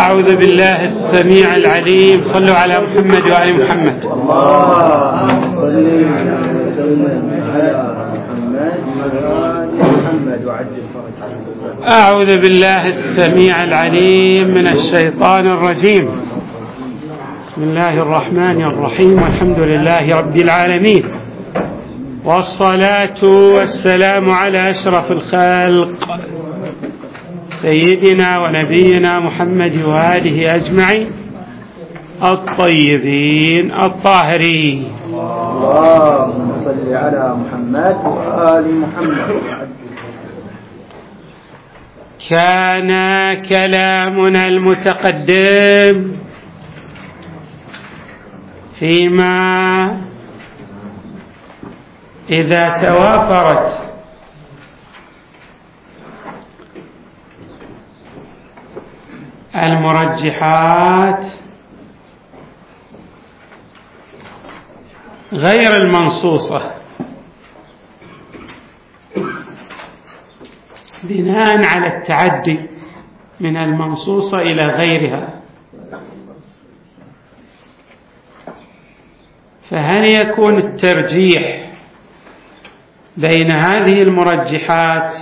أعوذ بالله السميع العليم. صلوا على محمد وآل محمد. اللهم صل وسلم على محمد وآل محمد وعجل فرجه. أعوذ بالله السميع العليم من الشيطان الرجيم. بسم الله الرحمن الرحيم، والحمد لله رب العالمين، والصلاة والسلام على أشرف الخلق سيدنا ونبينا محمد وآله أجمعين الطيبين الطاهرين. اللهم صل على محمد وآل محمد. كان كلامنا المتقدم فيما إذا توافرت المرجحات غير المنصوصة بناء على التعدي من المنصوصة إلى غيرها، فهل يكون الترجيح بين هذه المرجحات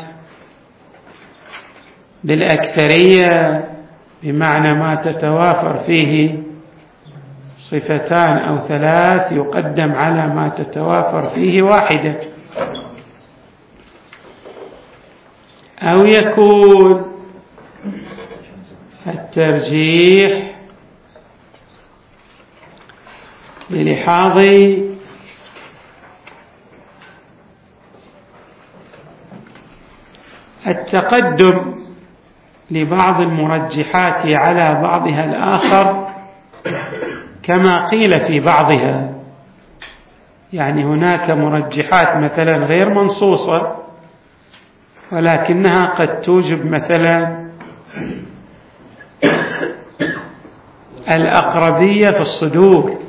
بالأكثرية، بمعنى ما تتوافر فيه صفتان أو ثلاث يقدم على ما تتوافر فيه واحدة، أو يكون الترجيح بلحاظ التقدم لبعض المرجحات على بعضها الآخر كما قيل في بعضها. يعني هناك مرجحات مثلا غير منصوصة ولكنها قد توجب مثلا الأقربية في الصدور،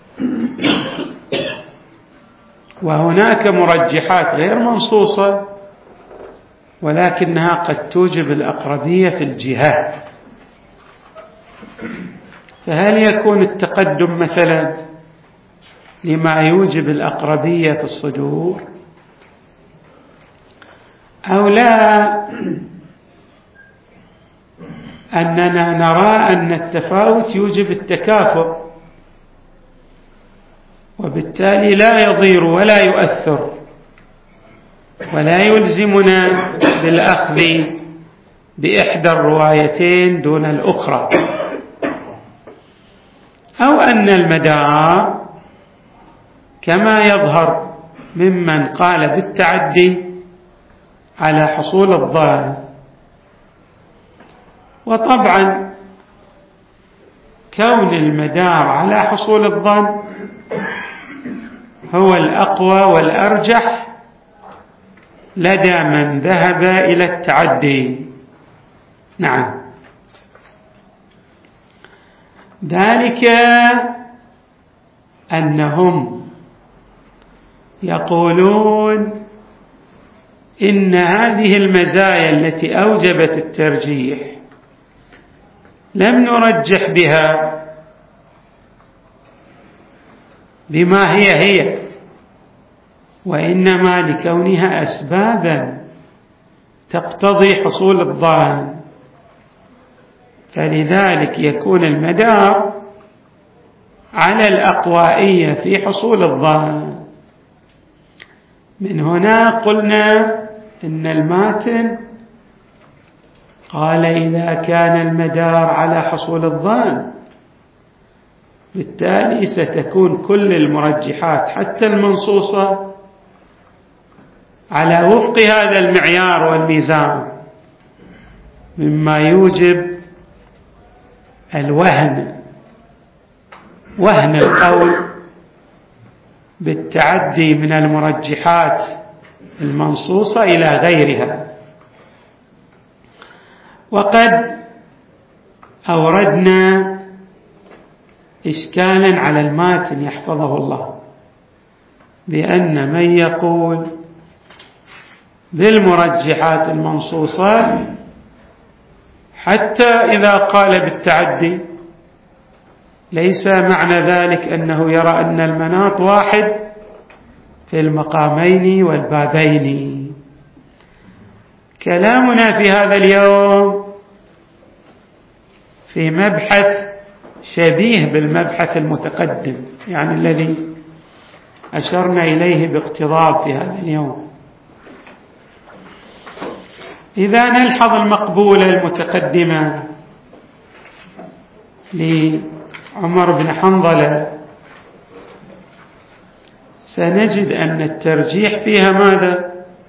وهناك مرجحات غير منصوصة ولكنها قد توجب الأقربية في الجهات. فهل يكون التقدم مثلا لما يوجب الأقربية في الصدور، أو لا أننا نرى أن التفاوت يوجب التكافؤ وبالتالي لا يضير ولا يؤثر ولا يلزمنا بالأخذ بإحدى الروايتين دون الأخرى، أو أن المدار كما يظهر ممن قال بالتعدي على حصول الظاهر. وطبعا كون المدار على حصول الظن هو الأقوى والأرجح لدى من ذهب إلى التعدي. نعم، ذلك أنهم يقولون إن هذه المزايا التي أوجبت الترجيح لم نرجح بها بما هي وإنما لكونها أسبابا تقتضي حصول الظان، فلذلك يكون المدار على الأقوائية في حصول الظان. من هنا قلنا إن الماتن قال إذا كان المدار على حصول الظان بالتالي ستكون كل المرجحات حتى المنصوصة على وفق هذا المعيار والميزان، مما يوجب وهن القول بالتعدي من المرجحات المنصوصة إلى غيرها. وقد أوردنا إشكالا على الماتن يحفظه الله، بأن من يقول بالمرجحات المنصوصة حتى إذا قال بالتعدي ليس معنى ذلك أنه يرى أن المناط واحد في المقامين والبابين. كلامنا في هذا اليوم في مبحث شبيه بالمبحث المتقدم، يعني الذي أشرنا إليه باقتضاب في هذا اليوم. إذا نلحظ المقبولة المتقدمة لعمر بن حنظلة سنجد أن الترجيح فيها ماذا؟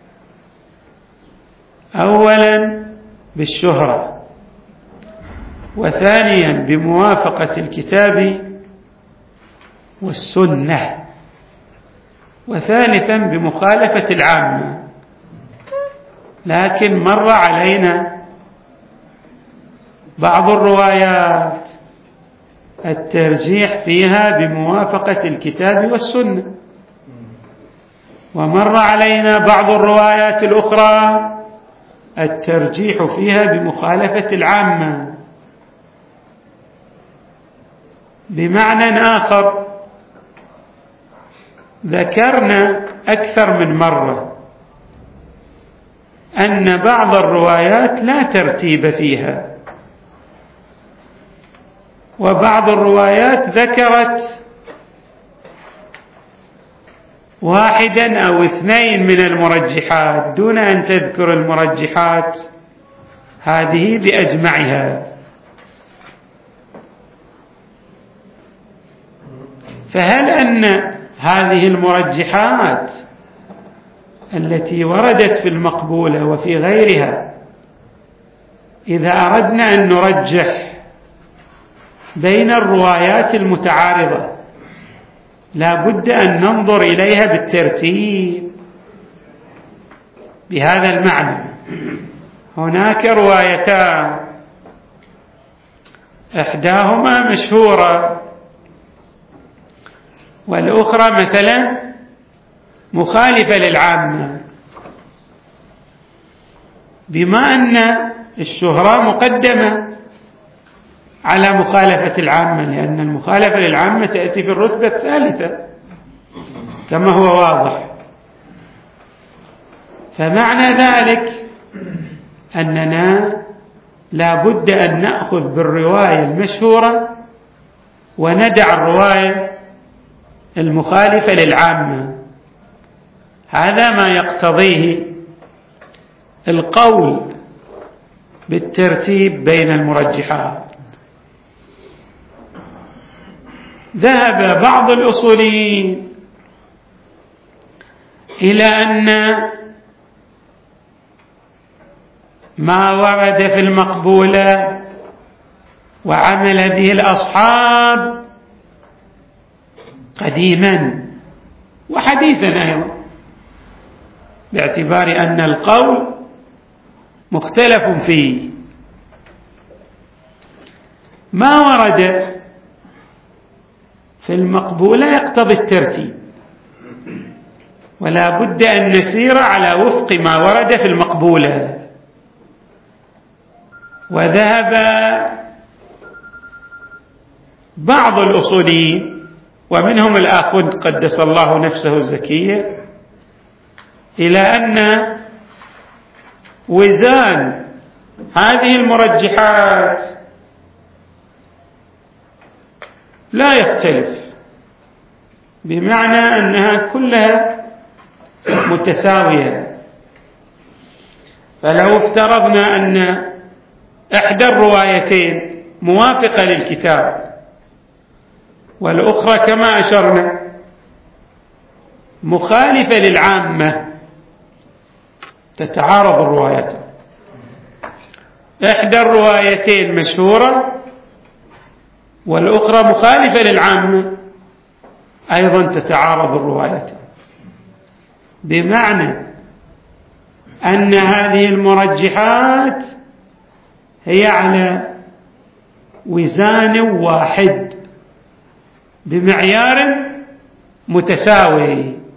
أولا بالشهرة، وثانيا بموافقة الكتاب والسنة، وثالثا بمخالفة العامة. لكن مر علينا بعض الروايات الترجيح فيها بموافقة الكتاب والسنة، ومر علينا بعض الروايات الأخرى الترجيح فيها بمخالفة العامة. بمعنى آخر، ذكرنا أكثر من مرة أن بعض الروايات لا ترتيب فيها، وبعض الروايات ذكرت واحدا أو اثنين من المرجحات دون أن تذكر المرجحات هذه بأجمعها. فهل أن هذه المرجحات التي وردت في المقبولة وفي غيرها، إذا أردنا أن نرجح بين الروايات المتعارضة لا بد أن ننظر إليها بالترتيب بهذا المعنى؟ هناك روايتان إحداهما مشهورة والأخرى مثلا مخالفة للعامة. بما أن الشهرة مقدمة على مخالفة العامة، لأن المخالفة للعامة تأتي في الرتبة الثالثة كما هو واضح، فمعنى ذلك أننا لا بد أن نأخذ بالرواية المشهورة وندع الرواية المخالفة للعامة. هذا ما يقتضيه القول بالترتيب بين المرجحات. ذهب بعض الأصوليين إلى أن ما ورد في المقبولة وعمل به الأصحاب قديما وحديثا أيضا، باعتبار أن القول مختلف فيه. ما ورد في المقبولة يقتضي الترتيب، ولا بد أن نسير على وفق ما ورد في المقبولة. وذهب بعض الأصوليين ومنهم الآخوند قدس الله نفسه الزكية إلى أن وزان هذه المرجحات لا يختلف، بمعنى أنها كلها متساوية. فلو افترضنا أن إحدى الروايتين موافقة للكتاب والأخرى كما أشرنا مخالفة للعامة، تتعارض الروايتان. إحدى الروايتين مشهورة والأخرى مخالفة للعامة، أيضا تتعارض الروايتان، بمعنى أن هذه المرجحات هي على وزان واحد بمعيار متساوي.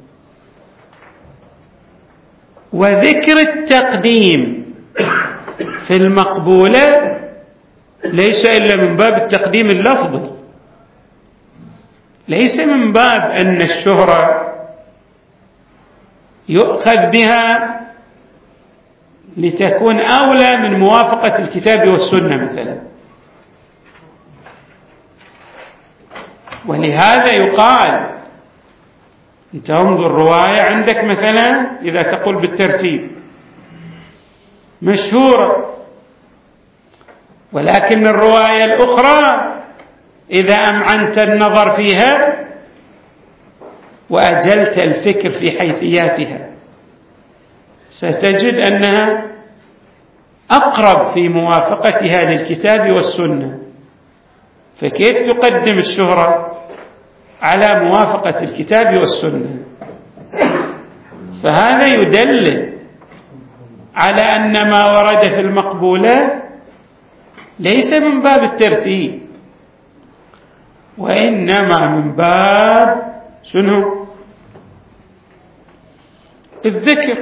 وذكر التقديم في المقبولة ليس إلا من باب التقديم اللفظي، ليس من باب أن الشهرة يؤخذ بها لتكون أولى من موافقة الكتاب والسنة مثلا. ولهذا يقال أنت انظر رواية عندك مثلا إذا تقول بالترتيب مشهورة، ولكن الرواية الأخرى إذا أمعنت النظر فيها وأجلت الفكر في حيثياتها ستجد أنها أقرب في موافقتها للكتاب والسنة. فكيف تقدم الشهرة على موافقة الكتاب والسنة؟ فهذا يدل على أن ما ورد في المقبولة ليس من باب الترتيب، وإنما من باب شنو؟ الذكر،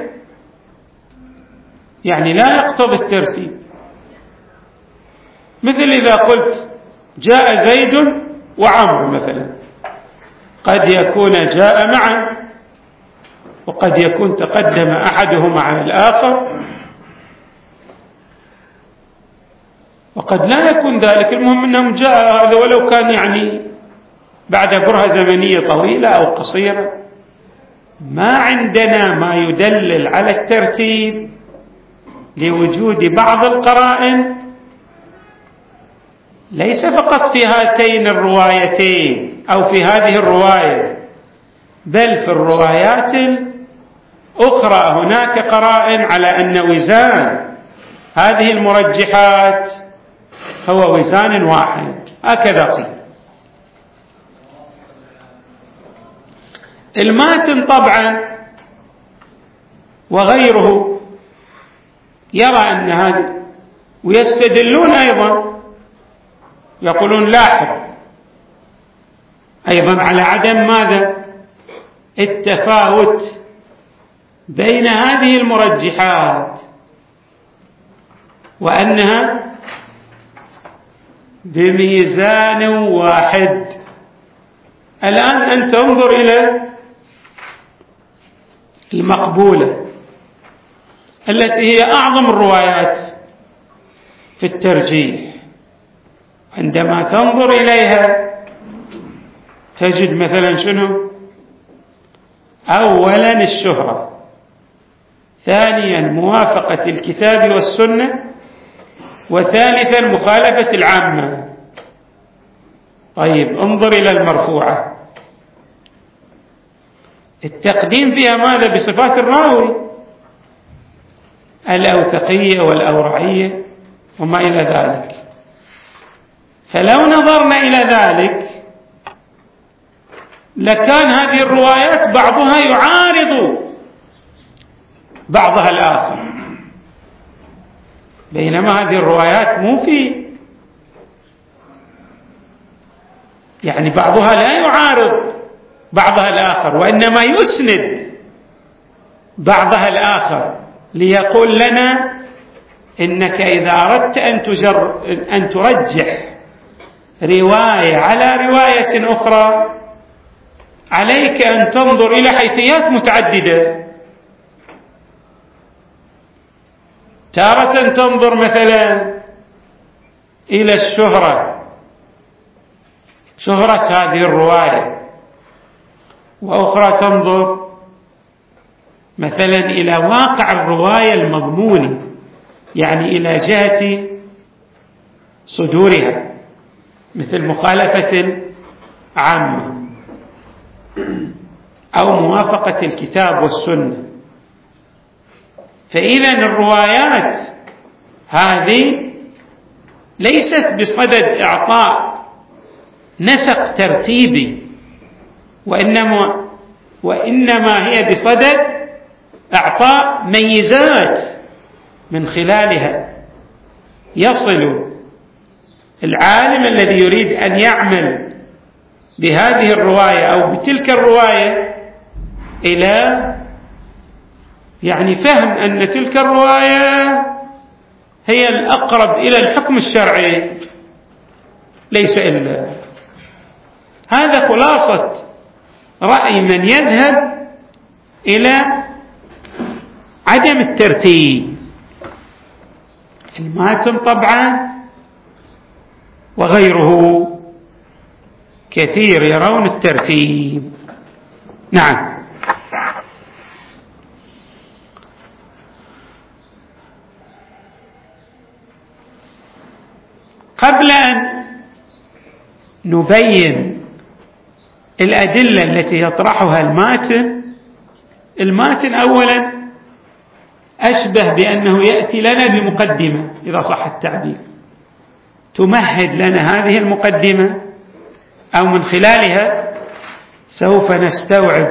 يعني لا يقتضي الترتيب. مثل إذا قلت جاء زيد وعمرو مثلا، قد يكون جاء معا وقد يكون تقدم أحدهما على الآخر وقد لا يكون ذلك. المهم أنهم جاء هذا ولو كان يعني بعد برهة زمنية طويلة أو قصيرة. ما عندنا ما يدلل على الترتيب لوجود بعض القرائن ليس فقط في هاتين الروايتين أو في هذه الرواية، بل في الروايات الأخرى هناك قرائن على أن وزان هذه المرجحات هو وزان واحد، هكذا قيل. الماتن طبعا وغيره يرى أن هذا، ويستدلون أيضا يقولون لاحظ أيضا على عدم ماذا؟ التفاوت بين هذه المرجحات، وأنها بميزان واحد. الآن أنت انظر إلى المقبولة التي هي أعظم الروايات في الترجيح، عندما تنظر إليها تجد مثلا شنو؟ أولا الشهرة، ثانيا موافقة الكتاب والسنة، وثالثا مخالفة العامة. طيب انظر إلى المرفوعة، التقديم فيها ماذا؟ بصفات الراوي، الأوثقية والأورعية وما إلى ذلك. فلو نظرنا إلى ذلك لكان هذه الروايات بعضها يعارض بعضها الآخر، بينما هذه الروايات مو في يعني بعضها لا يعارض بعضها الآخر، وإنما يسند بعضها الآخر ليقول لنا إنك إذا أردت أن ترجح رواية على رواية أخرى عليك أن تنظر إلى حيثيات متعددة. تارة تنظر مثلا إلى الشهرة، شهرة هذه الرواية، وأخرى تنظر مثلا إلى واقع الرواية المضموني، يعني إلى جهة صدورها، مثل مخالفة العامة أو موافقة الكتاب والسنة. فإذا الروايات هذه ليست بصدد إعطاء نسق ترتيبي، وإنما هي بصدد إعطاء ميزات من خلالها يصل العالم الذي يريد أن يعمل بهذه الرواية أو بتلك الرواية إلى يعني فهم أن تلك الرواية هي الأقرب إلى الحكم الشرعي، ليس إلا. هذا خلاصة رأي من يذهب إلى عدم الترتيب. الماتن طبعا وغيره كثير يرون الترتيب. نعم. قبل أن نبين الأدلة التي يطرحها الماتن أولا أشبه بأنه يأتي لنا بمقدمة إذا صح التعبير تمهد لنا هذه المقدمة، أو من خلالها سوف نستوعب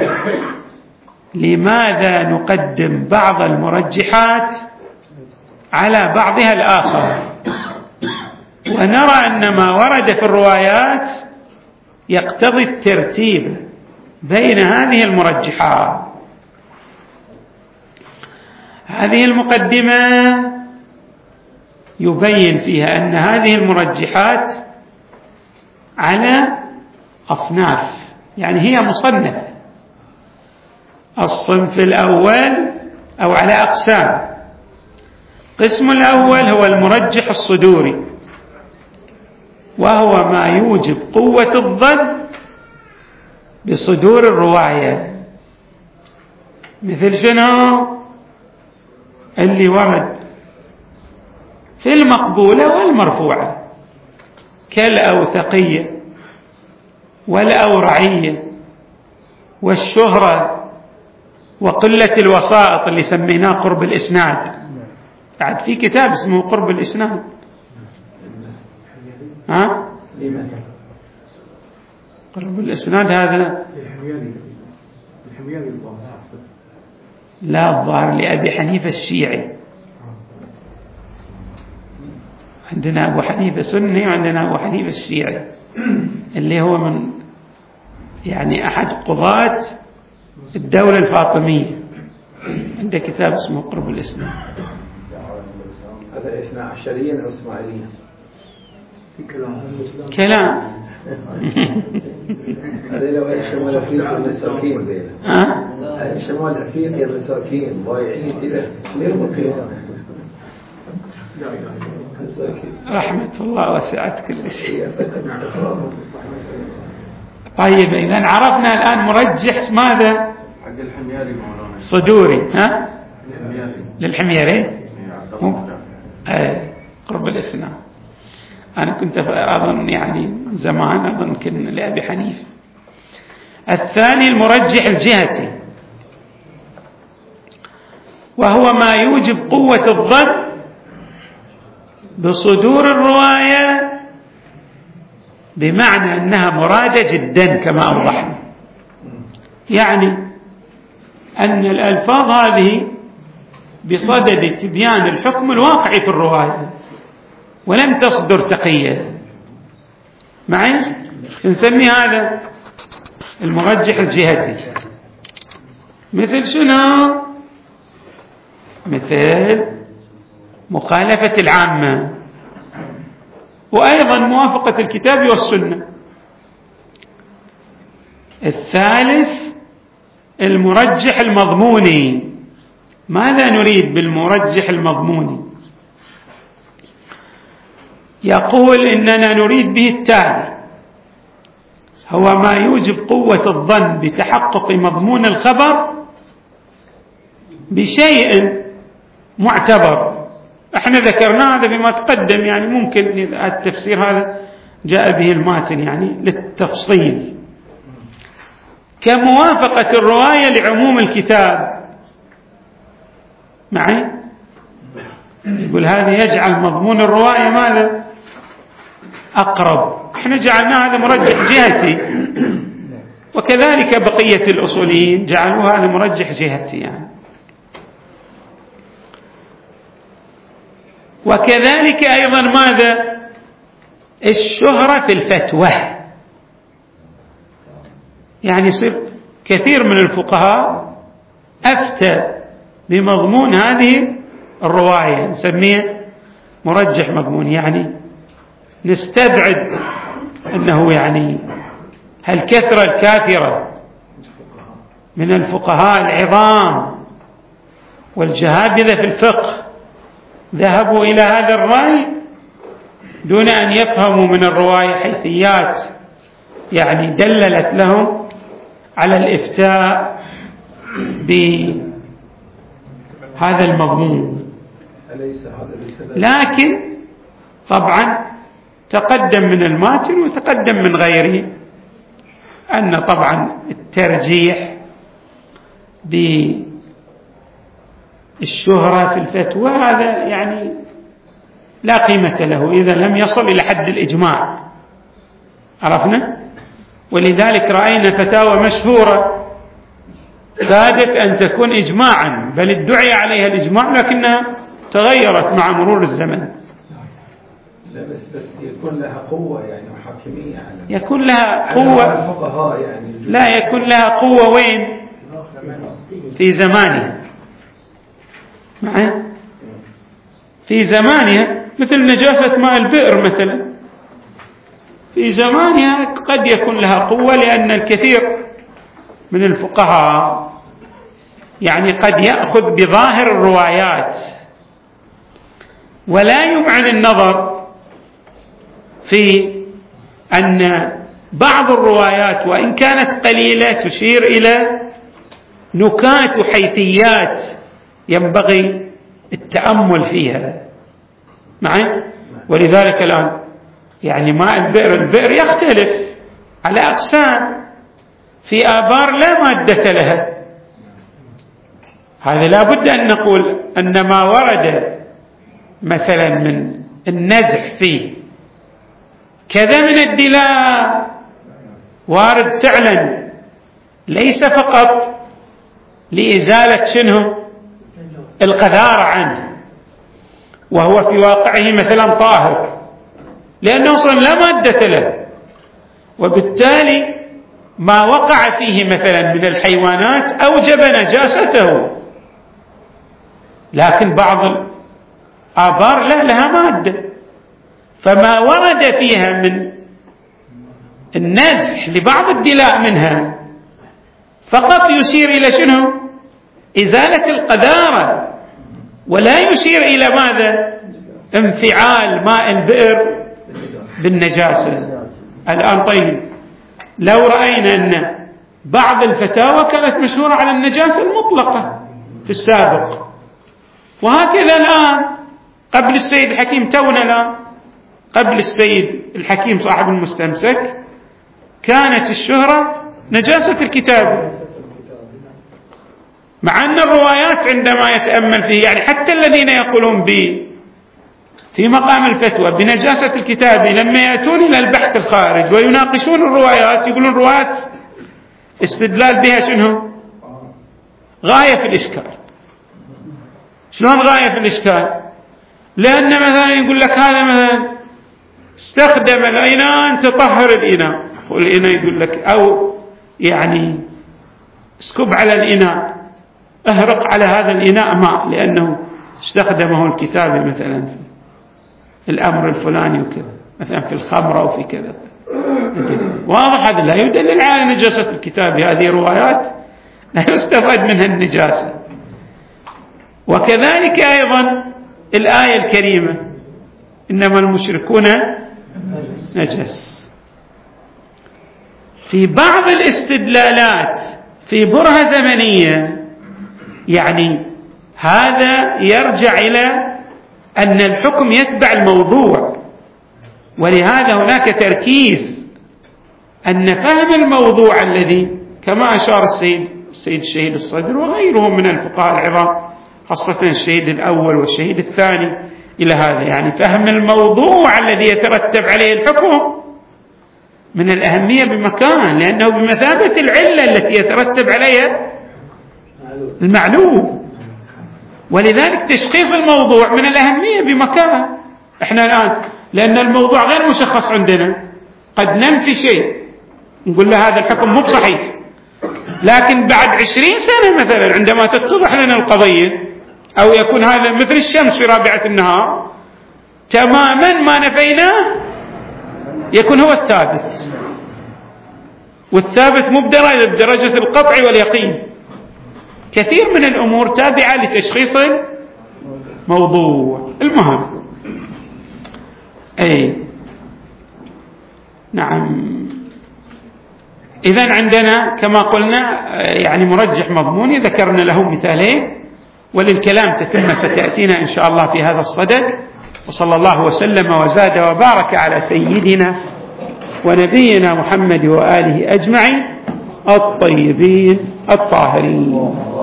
لماذا نقدم بعض المرجحات على بعضها الآخر، ونرى أن ما ورد في الروايات يقتضي الترتيب بين هذه المرجحات. هذه المقدمة يبين فيها أن هذه المرجحات على أصناف، يعني هي مصنفة. الصنف الأول أو على أقسام. القسم الأول هو المرجح الصدوري، وهو ما يوجب قوة الظن بصدور الرواية. مثل شنو؟ اللي ورد في المقبولة والمرفوعة كالأوثقية والأورعية والشهرة وقلة الوسائط اللي سميناه قرب الإسناد. بعد في كتاب اسمه قرب الإسناد. ها؟ قرب الإسناد هذا لا، الظاهر لأبي حنيفة الشيعي. عندنا أبو حنيفة سني وعندنا أبو حنيفة الشيعي اللي هو من يعني أحد قضاة الدولة الفاطمية. عنده كتاب اسمه قرب الإسلام. هذا 12 أو إسماعيلية كلام هذا لو شمال أفريقيا المساكين، شمال أفريقيا المساكين ضايعين إلى يوم القيامة. رحمة الله وسعت كل شيء. طيب إذن عرفنا الآن مرجح ماذا؟ صدوري. ها؟ للحميري قرب الإسلام. أنا كنت أظن يعني زمان أظن كن لأبي حنيفة. الثاني المرجح الجهتي، وهو ما يوجب قوة الظن بصدور الرواية، بمعنى أنها مرادة جدا كما أوضحنا، يعني أن الألفاظ هذه بصدد تبيان الحكم الواقعي في الرواية ولم تصدر تقية. معي؟ نسمي هذا المرجح الجهتي. مثل شنو؟ مثل مخالفة العامة، وأيضا موافقة الكتاب والسنة. الثالث المرجح المضموني. ماذا نريد بالمرجح المضموني؟ يقول إننا نريد به التالي: هو ما يوجب قوة الظن بتحقق مضمون الخبر بشيء معتبر. احنا ذكرنا هذا فيما تقدم، يعني ممكن التفسير هذا جاء به الماتن يعني للتفصيل، كموافقة الرواية لعموم الكتاب. معي؟ يقول هذا يجعل مضمون الرواية ماذا؟ أقرب. احنا جعلنا هذا مرجح جهتي، وكذلك بقية الأصوليين جعلوا هذا مرجح جهتي يعني. وكذلك أيضا ماذا؟ الشهرة في الفتوى. يعني يصير كثير من الفقهاء أفتى بمضمون هذه الرواية، نسميه مرجح مضمون. يعني نستبعد أنه يعني هالكثرة الكاثرة من الفقهاء العظام والجهابذة في الفقه ذهبوا إلى هذا الرأي دون أن يفهموا من الرواية حيثيات يعني دللت لهم على الإفتاء بهذا المضمون. لكن طبعا تقدم من الماتن وتقدم من غيره أن طبعا الترجيح بالشهرة في الفتوى هذا يعني لا قيمة له إذا لم يصل إلى حد الإجماع، عرفنا؟ ولذلك رأينا فتاوى مشهورة كادت أن تكون إجماعا، بل ادعي عليها الإجماع لكنها تغيرت مع مرور الزمن. لا بس يكون لها قوة يعني وحاكمية يكون لها قوة الفقهاء يعني لا يكون لها قوة وين؟ في زمانها معي؟ في زمانها مثل نجاسة ماء البئر مثلا، في زمانها قد يكون لها قوة لأن الكثير من الفقهاء يعني قد يأخذ بظاهر الروايات ولا يمعن النظر في أن بعض الروايات وإن كانت قليلة تشير إلى نكات وحيثيات ينبغي التأمل فيها معي. ولذلك الآن يعني ماء البئر يختلف على أقسام، في آبار لا مادة لها، هذا لا بد أن نقول أن ما ورد مثلا من النزح فيه كذا من الدلاء وارد فعلا ليس فقط لإزالة شنه القذارة عنه وهو في واقعه مثلا طاهر لأنه أصلا لا مادة له، وبالتالي ما وقع فيه مثلا من الحيوانات أوجب نجاسته، لكن بعض الآبار لا لها مادة، فما ورد فيها من النزح لبعض الدلاء منها فقط يشير إلى شنو؟ إزالة القذارة، ولا يشير إلى ماذا؟ انفعال ماء البئر بالنجاسة. الآن طيب لو رأينا أن بعض الفتاوى كانت مشهورة على النجاسة المطلقة في السابق، وهكذا الآن قبل السيد الحكيم تونا الآن قبل السيد الحكيم صاحب المستمسك كانت الشهرة نجاسة الكتاب، مع أن الروايات عندما يتأمل فيه يعني حتى الذين يقولون في مقام الفتوى بنجاسة الكتاب لما يأتون إلى البحث الخارج ويناقشون الروايات يقولون الروايات استدلال بها شنو؟ غاية في الإشكال. شلون غاية في الإشكال؟ لأن مثلا يقول لك هذا مثلا استخدم الإناء تطهر الإناء، والإناء يقول لك أو يعني اسكب على الإناء اهرق على هذا الإناء ماء لأنه استخدمه الكتاب مثلا في الأمر الفلاني وكذا، مثلا في الخمر أو في كذا، واضح هذا لا يدلل على نجاسة الكتاب، هذه روايات لا يستفاد منها النجاسة. وكذلك أيضا الآية الكريمة إنما المشركون نجس، في بعض الاستدلالات في برهة زمنية يعني هذا يرجع إلى أن الحكم يتبع الموضوع، ولهذا هناك تركيز أن فهم الموضوع الذي كما أشار السيد الشهيد الصدر وغيره من الفقهاء العظام خاصة الشهيد الأول والشهيد الثاني إلى هذا، يعني فهم الموضوع الذي يترتب عليه الحكم من الأهمية بمكان، لأنه بمثابة العلة التي يترتب عليها المعلوم، ولذلك تشخيص الموضوع من الأهمية بمكان. احنا الآن لأن الموضوع غير مشخص عندنا قد ننفي شيء نقول له هذا الحكم مو بصحيح، لكن بعد 20 سنة مثلا عندما تتضح لنا القضية أو يكون هذا مثل الشمس في رابعة النهار تماما ما نفيناه يكون هو الثابت، والثابت مو بدرجة القطع واليقين. كثير من الأمور تابعة لتشخيص الموضوع. المهم أي نعم. إذن عندنا كما قلنا يعني مرجح مضموني، ذكرنا له مثالين، وللكلام تتمة ستأتينا إن شاء الله في هذا الصدد. وصلى الله وسلم وزاد وبارك على سيدنا ونبينا محمد وآله أجمعين الطيبين الطاهرين.